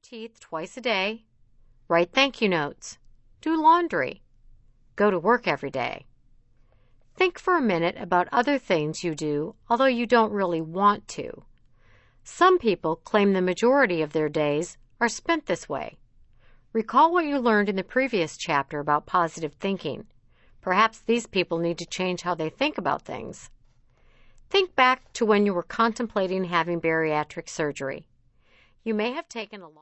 teeth twice a day, write thank you notes, do laundry, go to work every day. Think for a minute about other things you do, although you don't really want to. Some people claim the majority of their days are spent this way. Recall what you learned in the previous chapter about positive thinking. Perhaps these people need to change how they think about things. Think back to when you were contemplating having bariatric surgery. You may have taken a long